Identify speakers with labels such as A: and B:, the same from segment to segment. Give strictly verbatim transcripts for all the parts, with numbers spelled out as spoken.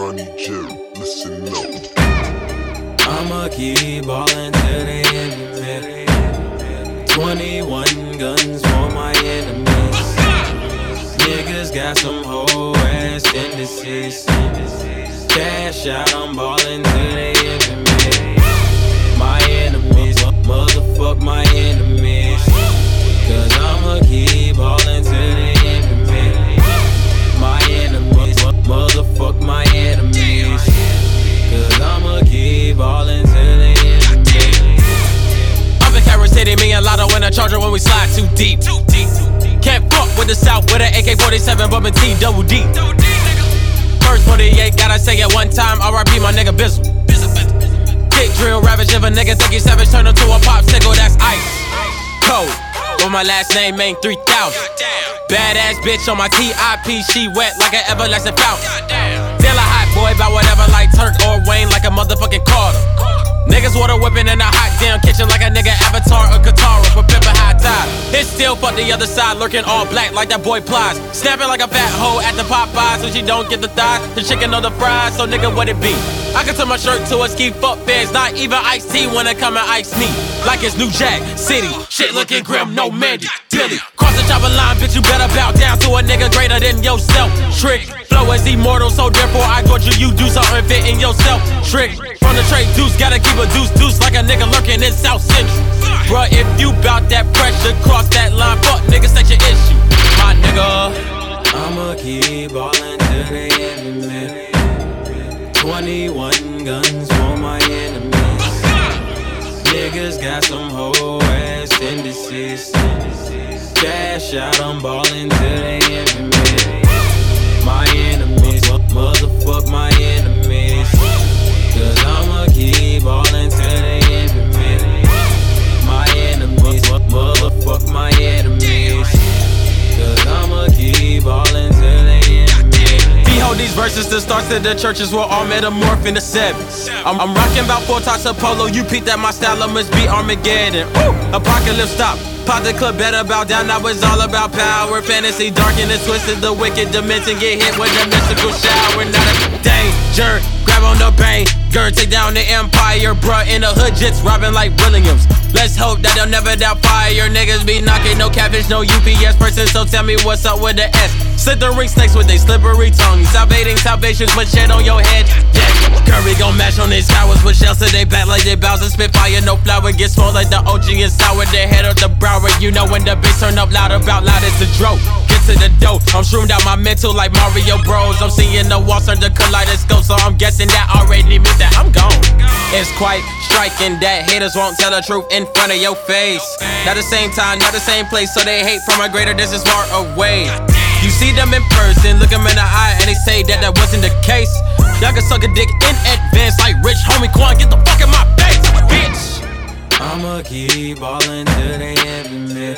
A: Ronnie Jerry, listen up.
B: I'ma keep ballin' till they end me. twenty-one guns for my enemies. Niggas got some whole ass tendencies. Cash out, I'm ballin' till they end me. My enemies, motherfuck my enemies. Cause I'ma keep ballin' till they end me. My enemies, motherfuck my enemies. Cause I'ma keep ballin' till they end me.
C: I'm in Carol City, me and Lotto in a Charger when we slide too deep. Can't fuck with the South with an A K forty-seven bumpin' T double D. First forty-eight, gotta say it one time, R I P my nigga Bizzle. Kick drill ravage, if a nigga think he savage, turn him to a popsicle, that's ice. Cold, with my last name ain't three thousand. Badass bitch on my T I P, she wet like an everlasting fountain. Still a hot boy, bout whatever like Turk or Wayne, like a motherfucking Carter. Niggas water whipping in a hot damn kitchen like a nigga Avatar or Katara for pimpin' high tide. It's still fuck the other side, lurking all black like that boy Plies. Snapping like a fat hoe at the Popeyes, so she don't get the thighs, the chicken or the fries, so nigga what it be? I can turn my shirt to a ski fuck feds, not even iced tea when they come and ice me. Like it's New Jack City, shit looking grim, no Mandy, Billy. Cross the chopper line, bitch, you better bow down to a nigga greater than yourself. Trick, flow is immortal, so therefore I torture you, do something fit in yourself. Trick, from the trade deuce, gotta keep a deuce deuce like a nigga lurking in South Central. Bruh, if you bout that pressure, cross that line, fuck niggas, that's your issue, my nigga.
B: I'ma keep ballin' till they end me. twenty-one guns for my enemies. Niggas got some whole ass tendencies. Cash out, I'm ballin' till they end me. My enemies, motherfuck my enemies. Cause I'ma keep ballin' till they end me. My enemies, motherfuck my enemies. Cause I'ma keep ballin' till they end me.
C: Behold these verses, the starts of the churches will all metamorph into sevens. I'm, I'm rocking about four types of polo, you peep that my style, I must be Armageddon. Woo! Apocalypse stop. Pop the club, better bow down, now it's all about power. Fantasy dark and it's twisted, the wicked dimension get hit with a mystical shower. Not a danger, grab on the banger, take down the empire. Bruh, in the hood, jits robbing like Williams. Let's hope that they'll never doubt fire. Niggas be knocking, no catfish, no U P S person, so tell me what's up with the S. Slithering snakes with they slippery tongues, salvating salvations with shit on your head. Yeah, Curry gon' mash on these towers with shells to they back like they bows and spit fire. No flour, get small like the O G and sour. The head of the brow. You know when the bass turn up loud, about loud as the dro. Get to the dough, I'm shroomed out my mental like Mario Bros. I'm seeing the walls turn to kaleidoscope, so I'm guessing that already means that I'm gone. It's quite striking that haters won't tell the truth in front of your face. Not the same time, not the same place, so they hate from a greater distance far away. You see them in person, look them in the eye, and they say that that wasn't the case. Y'all can suck a dick in advance like rich homie Quan, get the fuck in my face, bitch.
B: I'ma keep ballin' till they end me.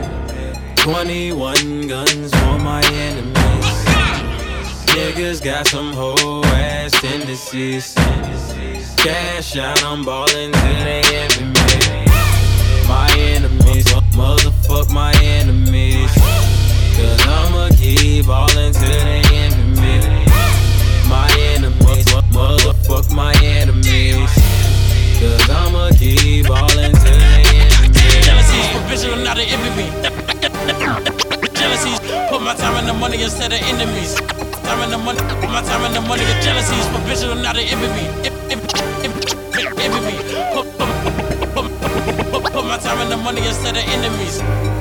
B: twenty-one guns for my enemies. Niggas got some whole ass tendencies. Cash out, I'm ballin' till they end me. My enemies, motherfuck my enemies. Cause I'ma keep ballin' till they end me. My enemies, motherfuck my enemies. Cause I'ma keep ballin' till they end me.
C: Jealousy's provisional, not an enemy. Jealousy's put my time and the money instead of enemies. Time and the money, put my time and the money. Jealousy's provisional, not an enemy. Enemy. Put, put, put, put, put my time and the money instead of enemies.